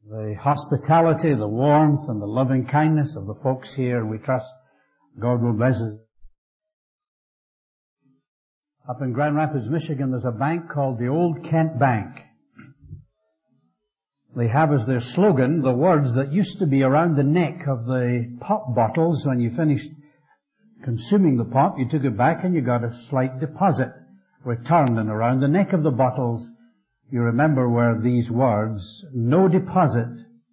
the hospitality, the warmth, and the loving kindness of the folks here. We trust God will bless us. Up in Grand Rapids, Michigan, there's a bank called the Old Kent Bank. They have as their slogan the words that used to be around the neck of the pop bottles. When you finished consuming the pop, you took it back and you got a slight deposit returned. And around the neck of the bottles, you remember, were these words: no deposit,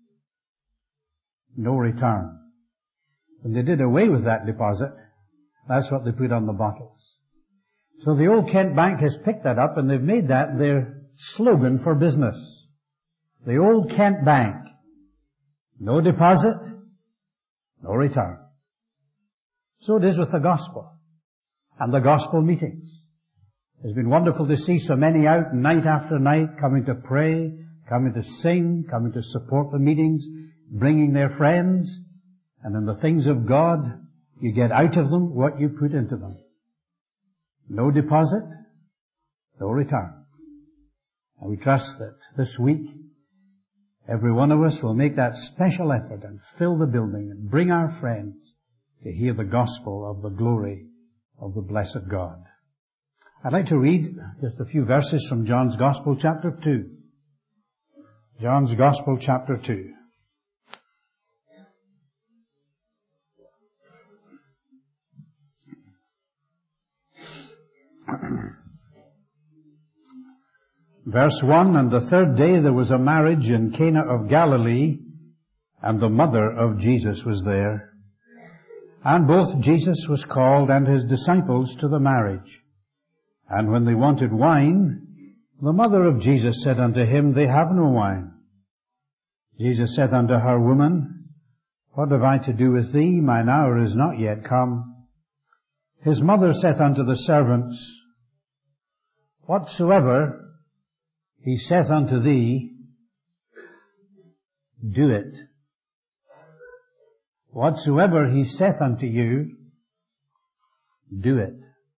no return. When they did away with that deposit, that's what they put on the bottles. So the Old Kent Bank has picked that up and they've made that their slogan for business. The Old Kent Bank. No deposit, no return. So it is with the gospel and the gospel meetings. It's been wonderful to see so many out night after night, coming to pray, coming to sing, coming to support the meetings, bringing their friends. And in the things of God, you get out of them what you put into them. No deposit, no return. And we trust that this week, every one of us will make that special effort and fill the building and bring our friends to hear the gospel of the glory of the blessed God. I'd like to read just a few verses from John's Gospel, chapter 2. John's Gospel, chapter 2. Verse 1, and the third day there was a marriage in Cana of Galilee, and the mother of Jesus was there. And both Jesus was called and his disciples to the marriage. And when they wanted wine, the mother of Jesus said unto him, They have no wine. Jesus said unto her, Woman, what have I to do with thee? Mine hour is not yet come. His mother saith unto the servants, Whatsoever he saith unto thee, do it. Whatsoever he saith unto you, do it.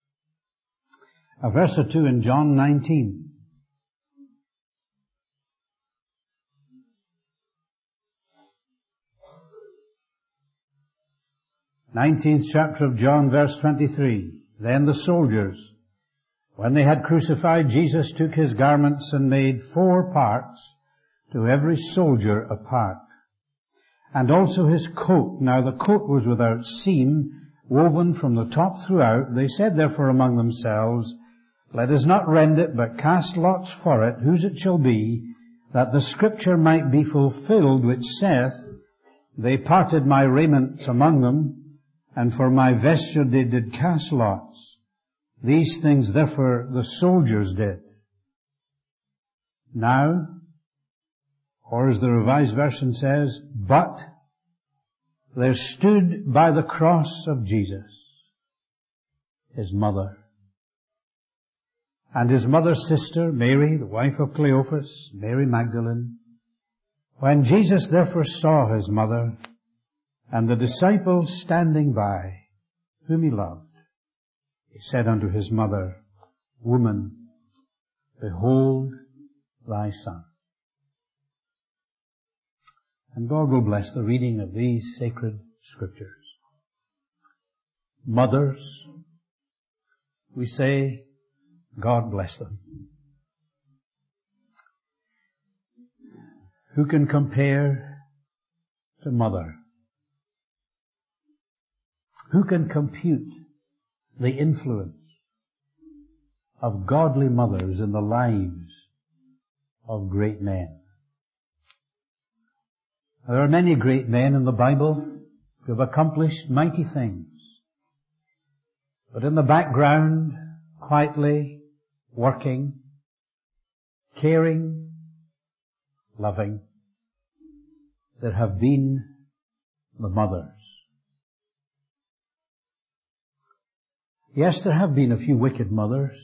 A verse or two in John 19. Nineteenth chapter of John, verse 23. Then the soldiers, when they had crucified Jesus, took his garments and made 4 parts, to every soldier a part. And also his coat. Now the coat was without seam, woven from the top throughout. They said therefore among themselves, Let us not rend it, but cast lots for it, whose it shall be, that the scripture might be fulfilled, which saith, They parted my raiment among them, and for my vesture they did cast lots. These things therefore the soldiers did. Now, or as the Revised Version says, but there stood by the cross of Jesus his mother, and his mother's sister, Mary, the wife of Cleophas, Mary Magdalene. When Jesus therefore saw his mother, and the disciples standing by, whom he loved, he said unto his mother, Woman, behold thy son. And God will bless the reading of these sacred scriptures. Mothers, we say, God bless them. Who can compare to mother? Who can compute the influence of godly mothers in the lives of great men? There are many great men in the Bible who have accomplished mighty things. But in the background, quietly working, caring, loving, there have been the mothers. Yes, there have been a few wicked mothers,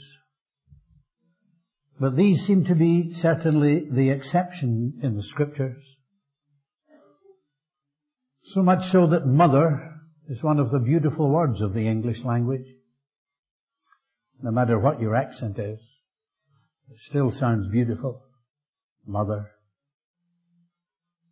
but these seem to be certainly the exception in the Scriptures. So much so that mother is one of the beautiful words of the English language. No matter what your accent is, it still sounds beautiful. Mother.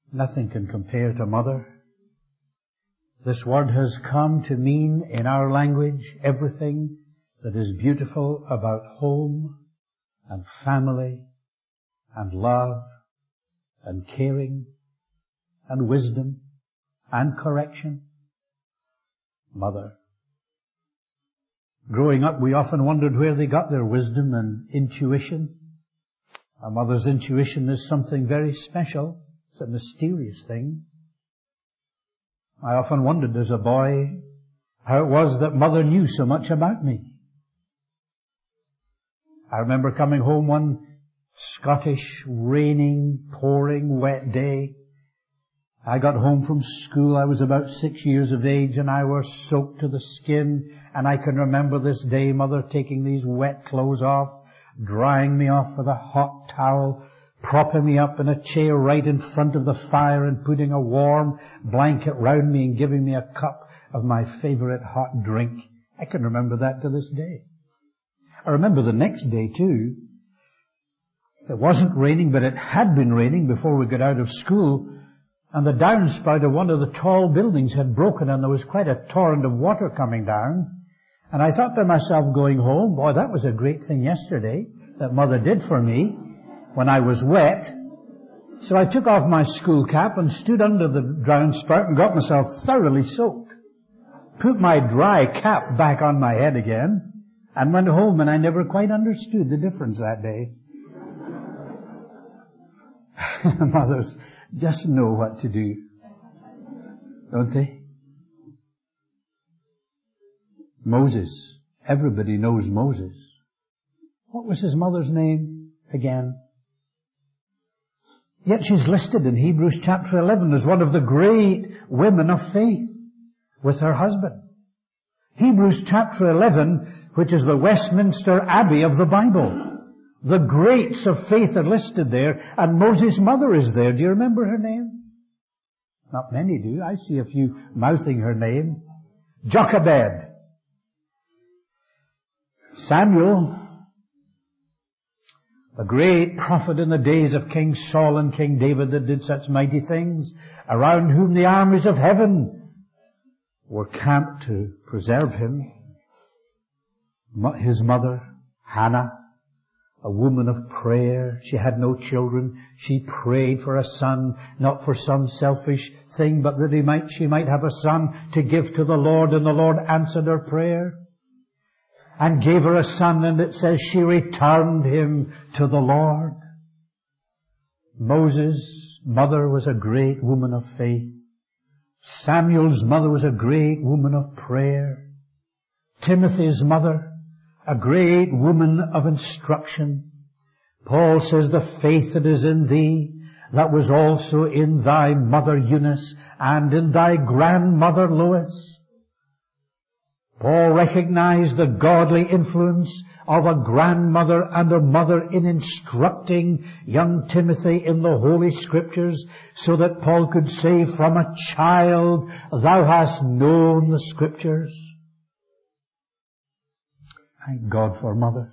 Nothing can compare to mother. This word has come to mean in our language everything that is beautiful about home and family and love and caring and wisdom and correction. Mother. Growing up, we often wondered where they got their wisdom and intuition. A mother's intuition is something very special. It's a mysterious thing. I often wondered as a boy how it was that mother knew so much about me. I remember coming home one Scottish, raining, pouring, wet day. I got home from school. I was about 6 years of age and I was soaked to the skin. And I can remember this day, Mother taking these wet clothes off, drying me off with a hot towel, propping me up in a chair right in front of the fire and putting a warm blanket round me and giving me a cup of my favorite hot drink. I can remember that to this day. I remember the next day too. It wasn't raining, but it had been raining before we got out of school. And the downspout of one of the tall buildings had broken and there was quite a torrent of water coming down. And I thought to myself going home, boy, that was a great thing yesterday that Mother did for me when I was wet. So I took off my school cap and stood under the downspout and got myself thoroughly soaked. Put my dry cap back on my head again and went home, and I never quite understood the difference that day. Mothers just know what to do, don't they? Moses. Everybody knows Moses. What was his mother's name again? Yet she's listed in Hebrews chapter 11 as one of the great women of faith with her husband. Hebrews chapter 11, which is the Westminster Abbey of the Bible. The greats of faith are listed there, and Moses' mother is there. Do you remember her name? Not many do. I see a few mouthing her name. Jochebed. Samuel, a great prophet in the days of King Saul and King David that did such mighty things, around whom the armies of heaven were camped to preserve him. His mother, Hannah, a woman of prayer. She had no children. She prayed for a son, not for some selfish thing, but that she might have a son to give to the Lord, and the Lord answered her prayer and gave her a son, and it says she returned him to the Lord. Moses' mother was a great woman of faith. Samuel's mother was a great woman of prayer. Timothy's mother, a great woman of instruction. Paul says, the faith that is in thee, that was also in thy mother Eunice and in thy grandmother Lois. Paul recognized the godly influence of a grandmother and a mother in instructing young Timothy in the Holy Scriptures, so that Paul could say, from a child thou hast known the Scriptures. Thank God for mothers.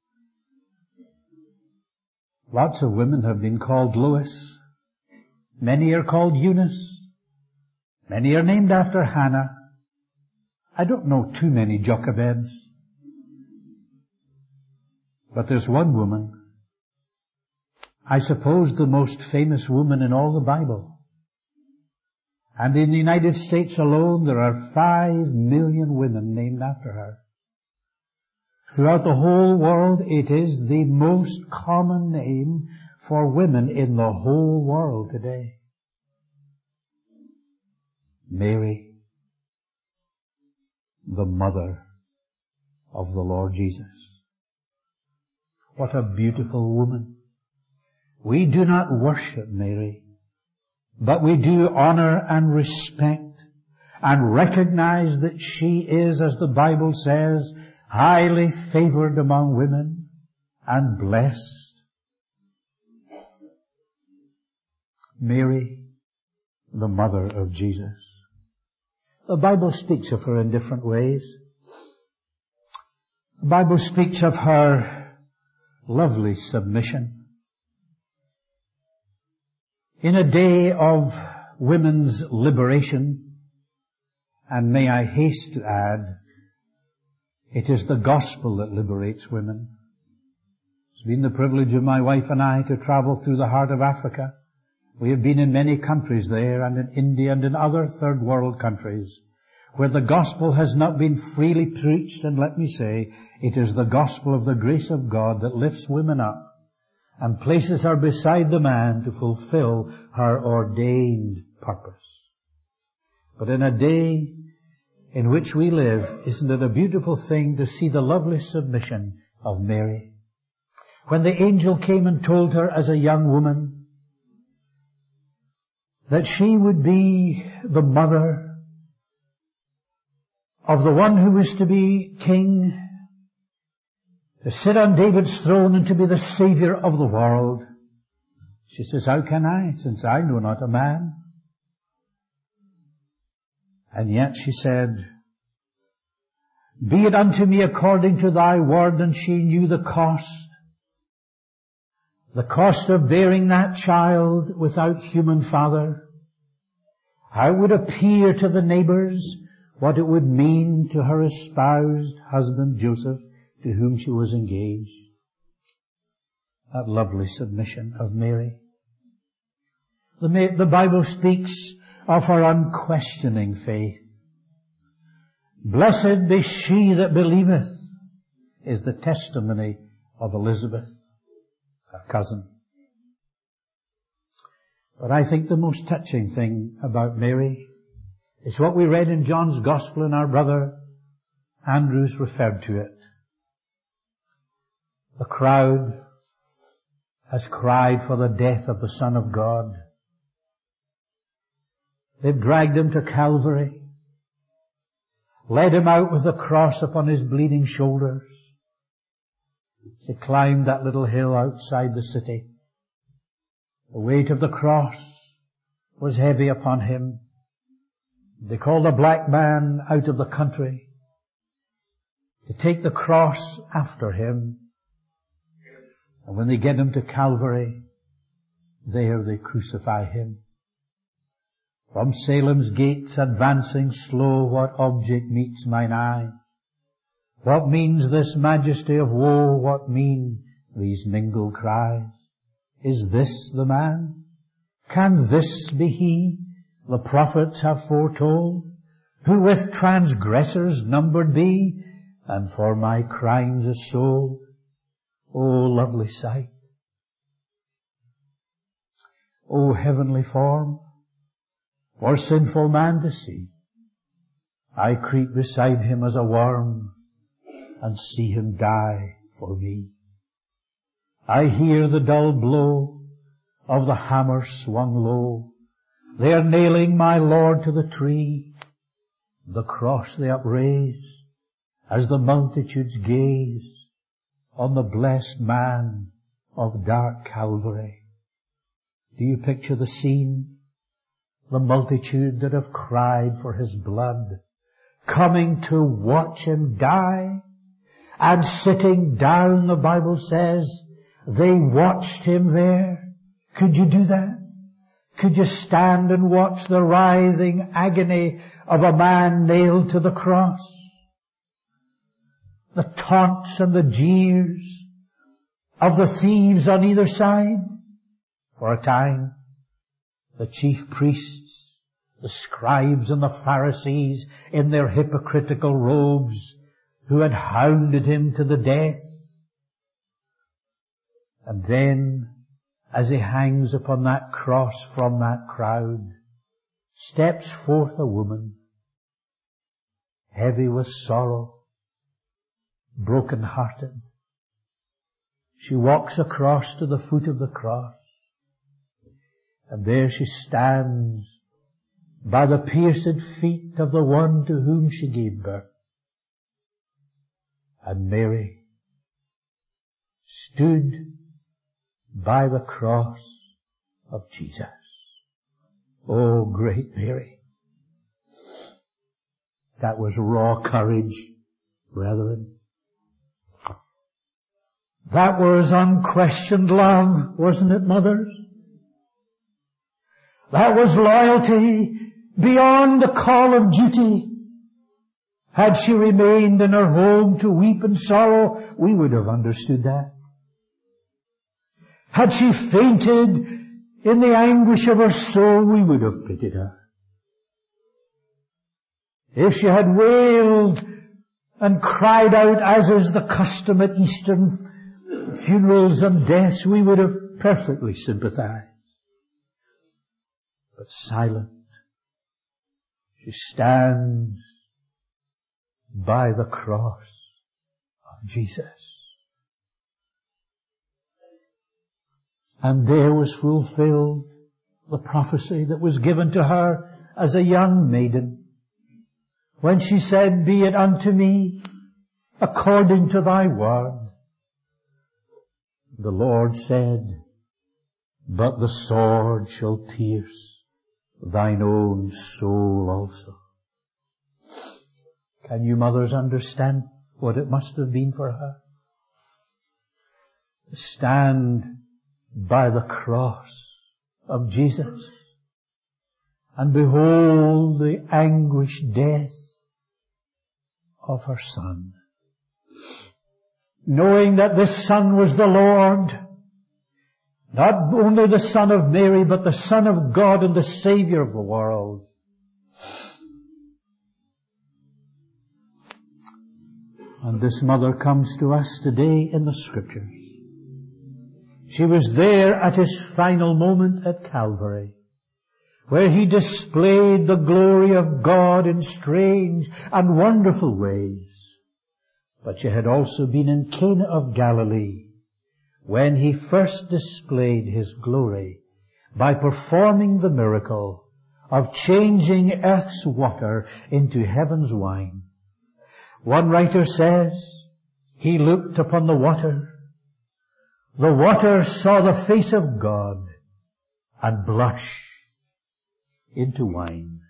Lots of women have been called Lois. Many are called Eunice. Many are named after Hannah. I don't know too many Jochebeds. But there's one woman, I suppose the most famous woman in all the Bible. And in the United States alone, there are 5 million women named after her. Throughout the whole world, it is the most common name for women in the whole world today. Mary, the mother of the Lord Jesus. What a beautiful woman. We do not worship Mary, but we do honor and respect and recognize that she is, as the Bible says, highly favored among women and blessed. Mary, the mother of Jesus. The Bible speaks of her in different ways. The Bible speaks of her lovely submission. In a day of women's liberation, and may I haste to add, it is the gospel that liberates women. It's been the privilege of my wife and I to travel through the heart of Africa. We have been in many countries there, and in India and in other third world countries, where the gospel has not been freely preached, and let me say, it is the gospel of the grace of God that lifts women up and places her beside the man to fulfill her ordained purpose. But in a day in which we live, isn't it a beautiful thing to see the lovely submission of Mary? When the angel came and told her as a young woman that she would be the mother of the one who was to be king, to sit on David's throne and to be the Savior of the world, she says, how can I, since I know not a man? And yet she said, be it unto me according to thy word, and she knew the cost of bearing that child without human father, how it would appear to the neighbors, what it would mean to her espoused husband Joseph, to whom she was engaged. That lovely submission of Mary. The Bible speaks of her unquestioning faith. Blessed be she that believeth, is the testimony of Elizabeth, her cousin. But I think the most touching thing about Mary is what we read in John's Gospel, and our brother Andrews referred to it. The crowd has cried for the death of the Son of God. They've dragged him to Calvary, led him out with the cross upon his bleeding shoulders. He climbed that little hill outside the city. The weight of the cross was heavy upon him. They called a black man out of the country to take the cross after him. And when they get him to Calvary, there they crucify him. From Salem's gates advancing slow, what object meets mine eye? What means this majesty of woe? What mean these mingled cries? Is this the man? Can this be he the prophets have foretold, who with transgressors numbered be, and for my crimes is sold? O lovely sight! O heavenly form, for sinful man to see! I creep beside him as a worm, and see him die for me. I hear the dull blow of the hammer swung low. They are nailing my Lord to the tree. The cross they upraise as the multitudes gaze on the blessed man of dark Calvary. Do you picture the scene? The multitude that have cried for his blood, coming to watch him die, and sitting down, the Bible says, they watched him there. Could you do that? Could you stand and watch the writhing agony of a man nailed to the cross? The taunts and the jeers of the thieves on either side? For a time, the chief priests, the scribes and the Pharisees in their hypocritical robes, who had hounded him to the death. And then, as he hangs upon that cross from that crowd, steps forth a woman, heavy with sorrow, broken-hearted. She walks across to the foot of the cross, and there she stands by the pierced feet of the one to whom she gave birth. And Mary stood by the cross of Jesus. Oh, great Mary! That was raw courage, brethren. That was unquestioned love, wasn't it, mothers? That was loyalty beyond the call of duty. Had she remained in her home to weep and sorrow, we would have understood that. Had she fainted in the anguish of her soul, we would have pitied her. If she had wailed and cried out, as is the custom at Eastern funerals and deaths, we would have perfectly sympathized. But silent, she stands by the cross of Jesus. And there was fulfilled the prophecy that was given to her as a young maiden, when she said, "Be it unto me according to thy word." The Lord said, "But the sword shall pierce thine own soul also." Can you mothers understand what it must have been for her? To stand by the cross of Jesus and behold the anguished death of her son, knowing that this son was the Lord, not only the Son of Mary, but the Son of God and the Savior of the world. And this mother comes to us today in the Scriptures. She was there at His final moment at Calvary, where He displayed the glory of God in strange and wonderful ways. But she had also been in Cana of Galilee, when He first displayed His glory by performing the miracle of changing earth's water into heaven's wine. One writer says, He looked upon the water saw the face of God, and blushed into wine.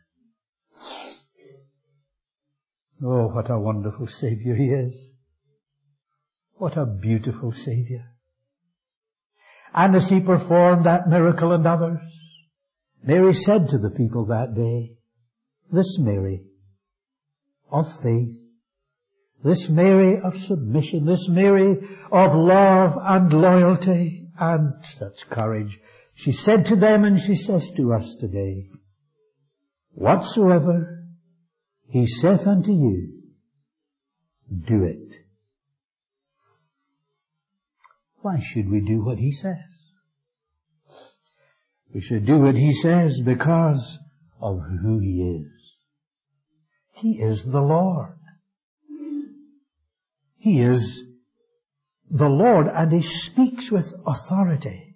Oh, what a wonderful Savior He is. What a beautiful Savior. And as He performed that miracle and others, Mary said to the people that day, this Mary of faith, this Mary of submission, this Mary of love and loyalty and such courage, she said to them and she says to us today, whatsoever He saith unto you, do it. Why should we do what He says? We should do what He says because of who He is. He is the Lord. He is the Lord, and He speaks with authority.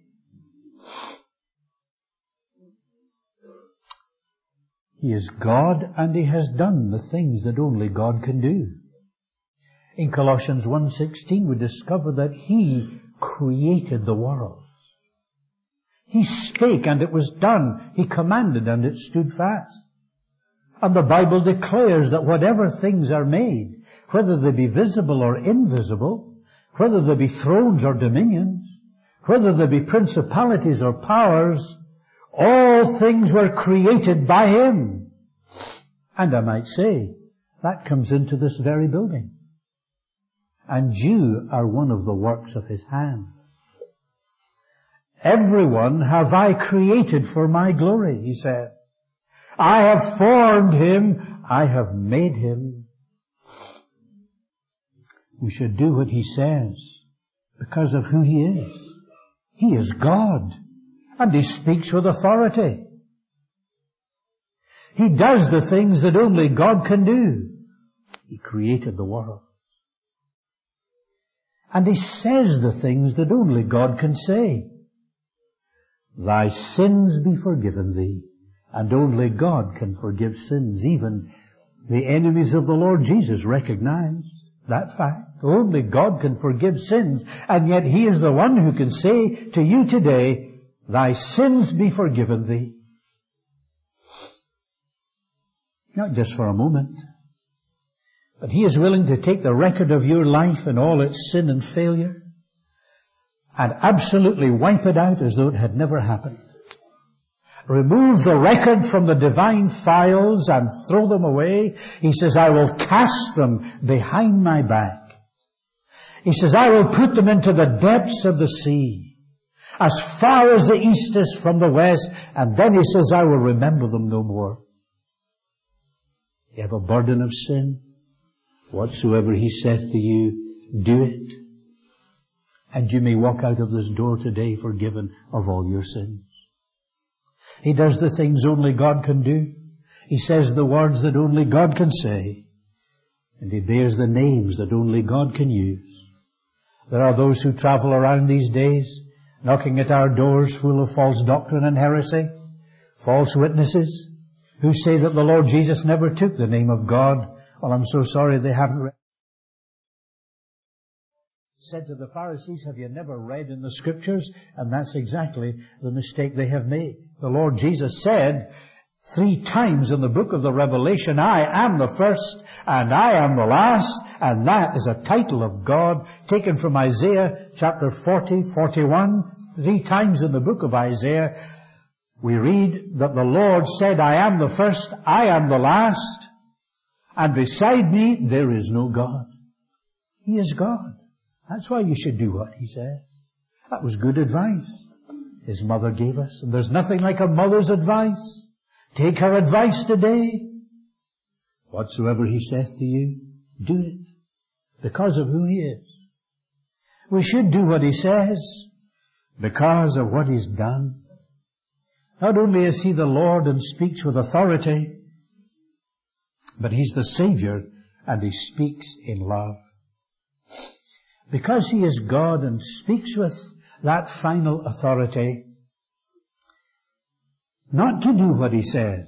He is God, and He has done the things that only God can do. In Colossians 1:16 we discover that He created the world. He spake and it was done. He commanded and it stood fast. And the Bible declares that whatever things are made, whether they be visible or invisible, whether they be thrones or dominions, whether they be principalities or powers, all things were created by Him. And I might say, that comes into this very building. And you are one of the works of His hand. Everyone have I created for my glory, He said. I have formed him, I have made him. We should do what He says because of who He is. He is God, and He speaks with authority. He does the things that only God can do. He created the world. And He says the things that only God can say. Thy sins be forgiven thee. And only God can forgive sins. Even the enemies of the Lord Jesus recognized that fact. Only God can forgive sins. And yet He is the one who can say to you today, thy sins be forgiven thee. Not just for a moment, but He is willing to take the record of your life and all its sin and failure and absolutely wipe it out as though it had never happened. remove the record from the divine files and throw them away. He says, I will cast them behind my back. He says, I will put them into the depths of the sea, as far as the east is from the west. And then he says, I will remember them no more. You have a burden of sin. Whatsoever he saith to you, do it. And you may walk out of this door today forgiven of all your sins. He does the things only God can do. He says the words that only God can say. And he bears the names that only God can use. There are those who travel around these days, knocking at our doors full of false doctrine and heresy, false witnesses, who say that the Lord Jesus never took the name of God. Well, I'm so sorry they haven't read. Said to the Pharisees, have you never read in the Scriptures? And that's exactly the mistake they have made. The Lord Jesus said 3 times in the book of the Revelation, I am the first and I am the last. And that is a title of God taken from Isaiah chapter 40, 41. 3 times in the book of Isaiah, we read that the Lord said, I am the first, I am the last, and beside me there is no God. He is God. That's why you should do what he says. That was good advice his mother gave us. And there's nothing like a mother's advice. Take her advice today. Whatsoever he saith to you, do it. Because of who he is. We should do what he says because of what he's done. Not only is he the Lord and speaks with authority, but he's the Savior and he speaks in love. Because he is God and speaks with that final authority, not to do what he says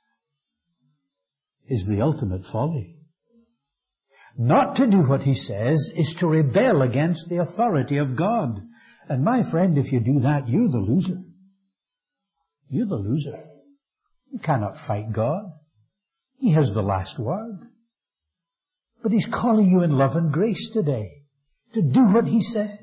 is the ultimate folly. Not to do what he says is to rebel against the authority of God. And my friend, if you do that, you're the loser. You're the loser. You cannot fight God. He has the last word. But he's calling you in love and grace today to do what he says.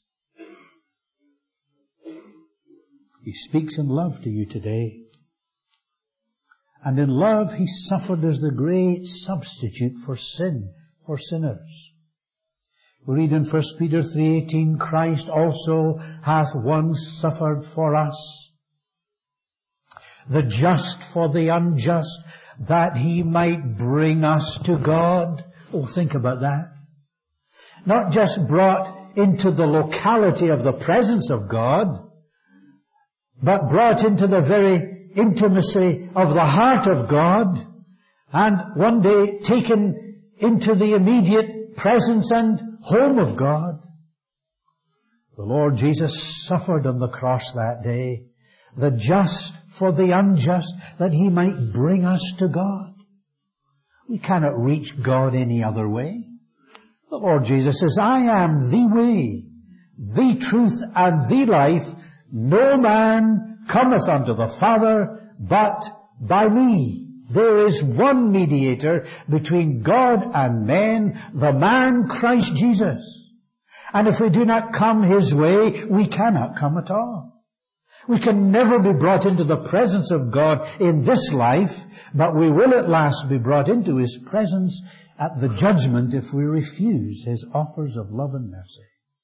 He speaks in love to you today. And in love he suffered as the great substitute for sin, for sinners. We read in 1 Peter 3:18, Christ also hath once suffered for us, the just for the unjust, that he might bring us to God. Oh, think about that. Not just brought into the locality of the presence of God, but brought into the very intimacy of the heart of God, and one day taken into the immediate presence and home of God. The Lord Jesus suffered on the cross that day, the just for the unjust, that he might bring us to God. We cannot reach God any other way. The Lord Jesus says, I am the way, the truth, and the life. No man cometh unto the Father but by me. There is one mediator between God and men, the man Christ Jesus. And if we do not come his way, we cannot come at all. We can never be brought into the presence of God in this life, but we will at last be brought into his presence at the judgment if we refuse his offers of love and mercy.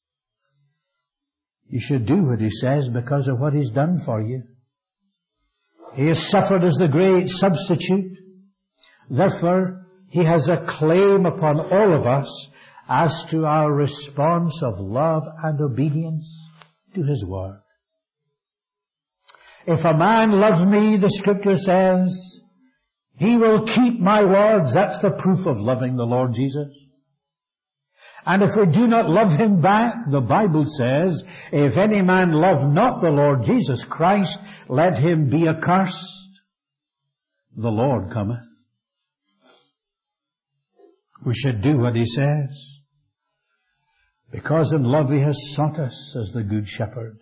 You should do what he says because of what he's done for you. He has suffered as the great substitute. Therefore, he has a claim upon all of us as to our response of love and obedience to his word. If a man love me, the Scripture says, he will keep my words. That's the proof of loving the Lord Jesus. And if we do not love him back, the Bible says, if any man love not the Lord Jesus Christ, let him be accursed. The Lord cometh. We should do what he says, because in love he has sought us as the good shepherd.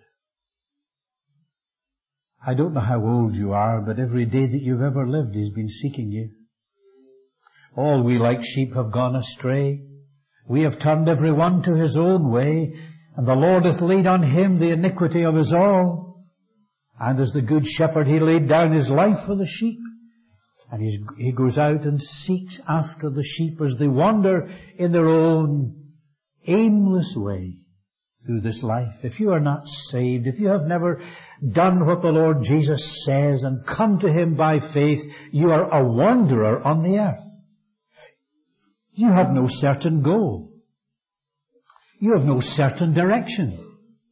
I don't know how old you are, but every day that you've ever lived he's been seeking you. All we like sheep have gone astray. We have turned every one to his own way, and the Lord hath laid on him the iniquity of us all. And as the good shepherd, he laid down his life for the sheep. And he goes out and seeks after the sheep as they wander in their own aimless way through this life. If you are not saved, if you have never done what the Lord Jesus says and come to Him by faith, you are a wanderer on the earth. You have no certain goal. You have no certain direction.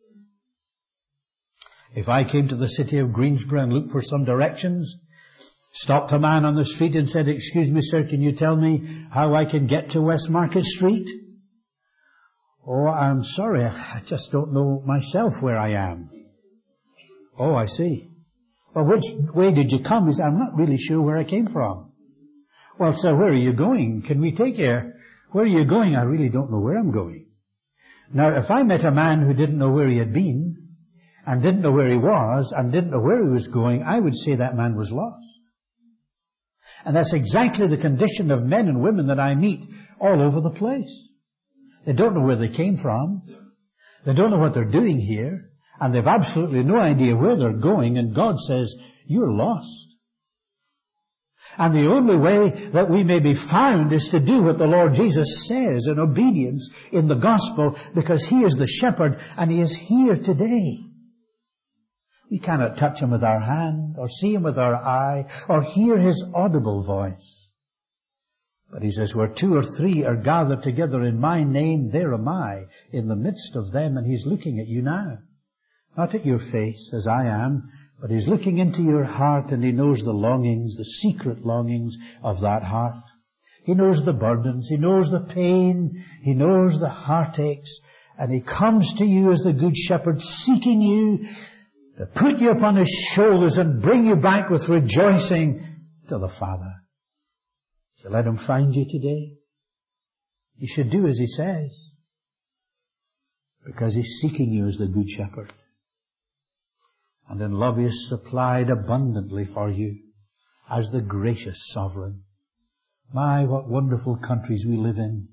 If I came to the city of Greensboro and looked for some directions, stopped a man on the street and said, "Excuse me, sir, can you tell me how I can get to West Market Street?" "Oh, I'm sorry, I just don't know myself where I am." "Oh, I see. Well, which way did you come?" He said, "I'm not really sure where I came from." "Well, sir, where are you going? Can we take you? Where are you going?" "I really don't know where I'm going." Now, if I met a man who didn't know where he had been, and didn't know where he was, and didn't know where he was going, I would say that man was lost. And that's exactly the condition of men and women that I meet all over the place. They don't know where they came from. They don't know what they're doing here. And they've absolutely no idea where they're going. And God says, "You're lost." And the only way that we may be found is to do what the Lord Jesus says in obedience in the gospel, because He is the shepherd and He is here today. We cannot touch Him with our hand, or see Him with our eye, or hear His audible voice. But He says, "Where 2 or 3 are gathered together in my name, there am I in the midst of them." And He's looking at you now. Not at your face, as I am, but He's looking into your heart, and He knows the longings, the secret longings of that heart. He knows the burdens. He knows the pain. He knows the heartaches. And He comes to you as the good shepherd, seeking you to put you upon His shoulders and bring you back with rejoicing to the Father. So let Him find you today. You should do as He says, because He's seeking you as the good shepherd. And in love He has supplied abundantly for you as the gracious sovereign. My, what wonderful countries we live in.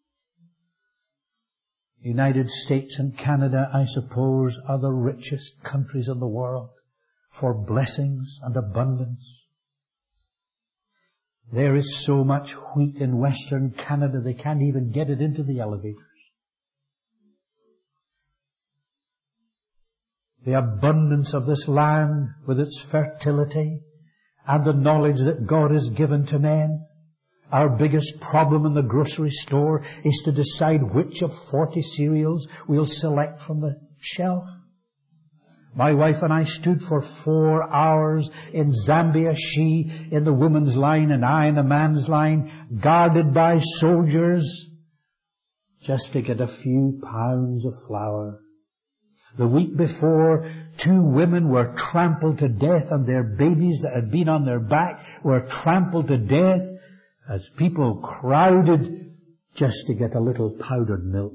United States and Canada, I suppose, are the richest countries in the world for blessings and abundance. There is so much wheat in Western Canada, they can't even get it into the elevators. The abundance of this land with its fertility and the knowledge that God has given to men. Our biggest problem in the grocery store is to decide which of 40 cereals we'll select from the shelf. My wife and I stood for 4 hours in Zambia, she in the woman's line and I in the man's line, guarded by soldiers, just to get a few pounds of flour. The week before, 2 women were trampled to death, and their babies that had been on their back were trampled to death as people crowded just to get a little powdered milk.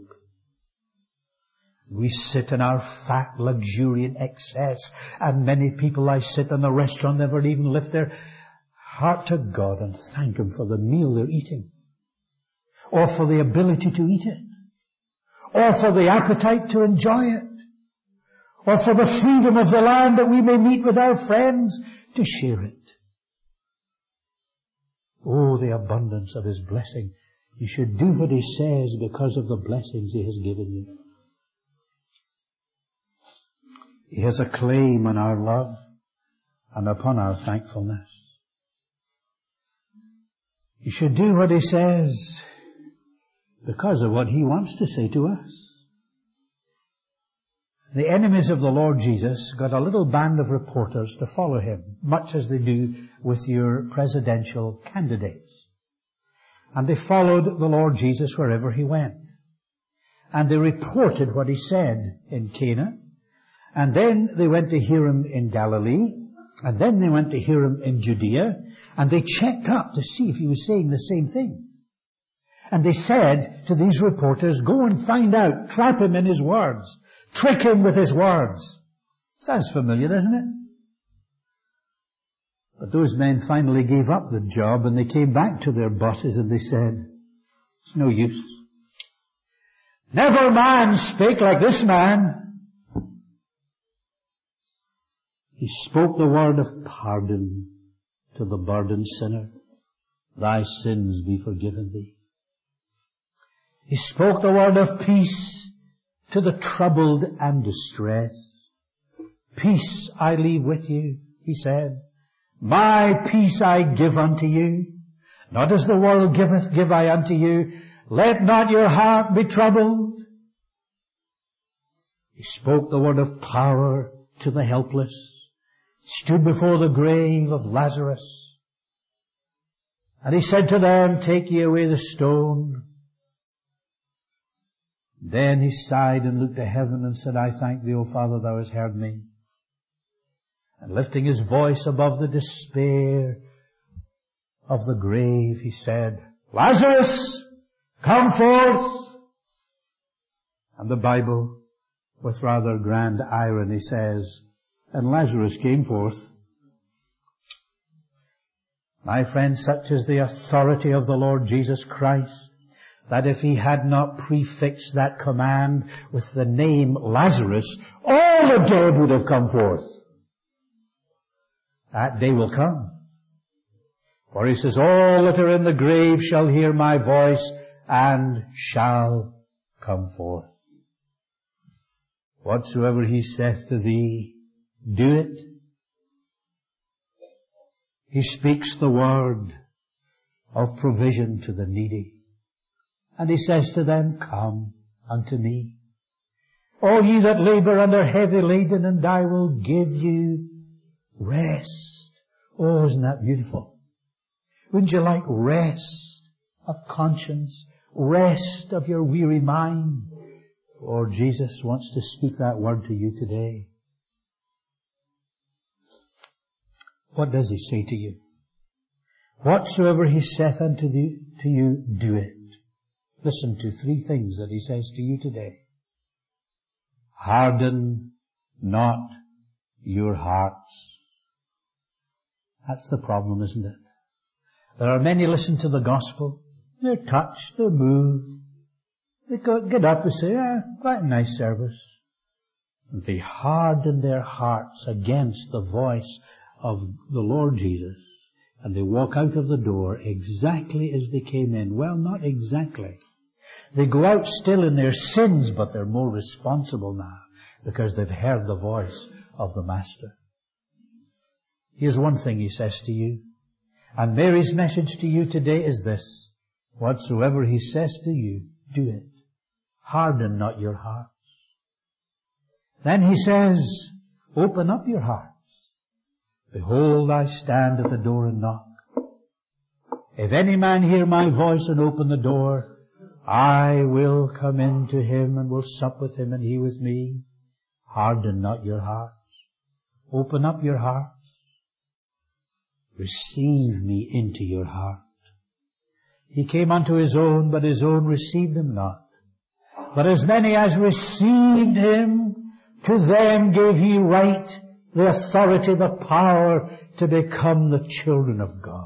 We sit in our fat, luxuriant excess, and many people I sit in the restaurant never even lift their heart to God and thank Him for the meal they're eating, or for the ability to eat it, or for the appetite to enjoy it, or for the freedom of the land that we may meet with our friends to share it. Oh, the abundance of His blessing. You should do what He says because of the blessings He has given you. He has a claim on our love and upon our thankfulness. You should do what He says because of what He wants to say to us. The enemies of the Lord Jesus got a little band of reporters to follow Him, much as they do with your presidential candidates. And they followed the Lord Jesus wherever He went. And they reported what He said in Cana. And then they went to hear Him in Galilee. And then they went to hear Him in Judea. And they checked up to see if He was saying the same thing. And they said to these reporters, "Go and find out, trap Him in His words. Trick Him with His words." Sounds familiar, doesn't it? But those men finally gave up the job and they came back to their bosses and they said, "It's no use. Never man spake like this man. He spoke the word of pardon to the burdened sinner. Thy sins be forgiven thee. He spoke the word of peace to the troubled and distressed. Peace I leave with you, he said. My peace I give unto you. Not as the world giveth, give I unto you. Let not your heart be troubled. He spoke the word of power to the helpless. Stood before the grave of Lazarus. And he said to them, take ye away the stone. Then he sighed and looked to heaven and said, I thank thee, O Father, thou hast heard me. And lifting his voice above the despair of the grave, he said, Lazarus, come forth. And the Bible, with rather grand irony, says, and Lazarus came forth. My friend, such is the authority of the Lord Jesus Christ, that if he had not prefixed that command with the name Lazarus, all the dead would have come forth. That day will come. For he says, all that are in the grave shall hear my voice and shall come forth. Whatsoever he saith to thee, do it. He speaks the word of provision to the needy. And he says to them, come unto me. All ye that labor and are heavy laden, and I will give you rest. Oh, isn't that beautiful? Wouldn't you like rest of conscience, rest of your weary mind? Or Jesus wants to speak that word to you today. What does he say to you? Whatsoever he saith unto you, do it. Listen to three things that he says to you today. Harden not your hearts. That's the problem, isn't it? There are many listen to the gospel. They're touched, they're moved. They get up and say, quite a nice service. And they harden their hearts against the voice of the Lord Jesus. And they walk out of the door exactly as they came in. Well, not exactly. They go out still in their sins, but they're more responsible now because they've heard the voice of the Master. Here's one thing he says to you. And Mary's message to you today is this. Whatsoever he says to you, do it. Harden not your hearts. Then he says, open up your hearts. Behold, I stand at the door and knock. If any man hear my voice and open the door, I will come in to him and will sup with him and he with me. Harden not your hearts. Open up your hearts. Receive me into your heart. He came unto his own, but his own received him not. But as many as received him, to them gave he right, the authority, the power to become the children of God.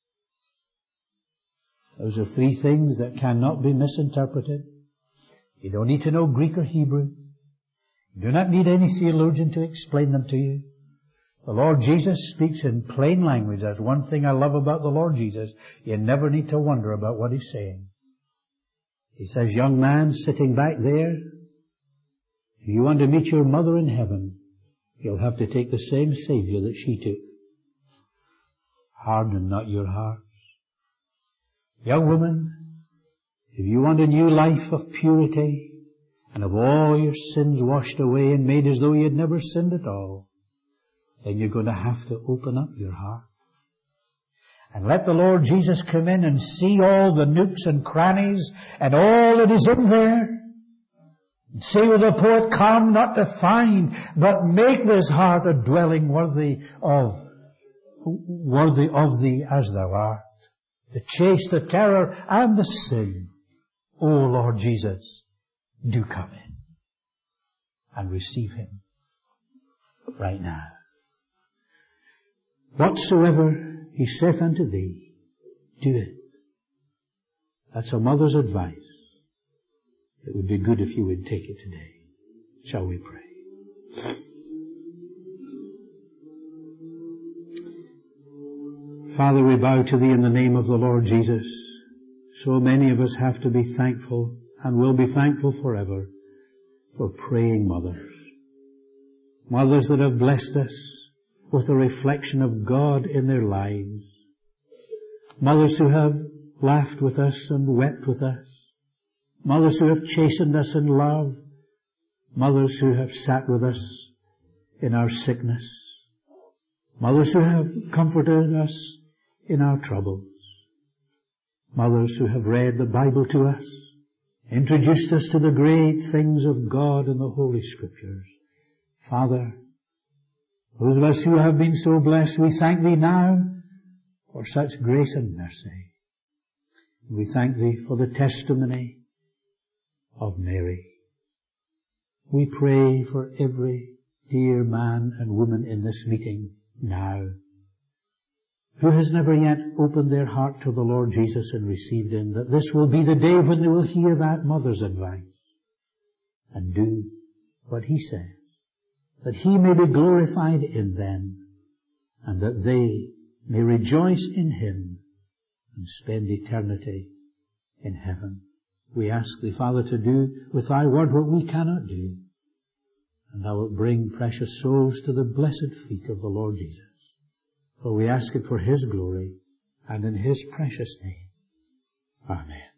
Those are three things that cannot be misinterpreted. You don't need to know Greek or Hebrew. You do not need any theologian to explain them to you. The Lord Jesus speaks in plain language. That's one thing I love about the Lord Jesus. You never need to wonder about what He's saying. He says, young man sitting back there, if you want to meet your mother in heaven, you'll have to take the same Savior that she took. Harden not your hearts. Young woman, if you want a new life of purity and of all your sins washed away and made as though you had never sinned at all, then you're going to have to open up your heart. And let the Lord Jesus come in and see all the nooks and crannies and all that is in there. And say with the poet, come not to find, but make this heart a dwelling worthy of thee as thou art. The chase, the terror, and the sin. O Lord Jesus, do come in and receive Him right now. Whatsoever He saith unto thee, do it. That's a mother's advice. It would be good if you would take it today. Shall we pray? Father, we bow to Thee in the name of the Lord Jesus. So many of us have to be thankful and will be thankful forever for praying mothers. Mothers that have blessed us with a reflection of God in their lives. Mothers who have laughed with us and wept with us. Mothers who have chastened us in love. Mothers who have sat with us in our sickness. Mothers who have comforted us in our troubles. Mothers who have read the Bible to us, introduced us to the great things of God in the Holy Scriptures. Father, those of us who have been so blessed, we thank Thee now for such grace and mercy. We thank Thee for the testimony of Mary. We pray for every dear man and woman in this meeting now who has never yet opened their heart to the Lord Jesus and received Him, that this will be the day when they will hear that mother's advice and do what He says, that He may be glorified in them and that they may rejoice in Him and spend eternity in heaven. We ask Thee, Father, to do with Thy word what we cannot do, and Thou wilt bring precious souls to the blessed feet of the Lord Jesus. For we ask it for His glory and in His precious name. Amen.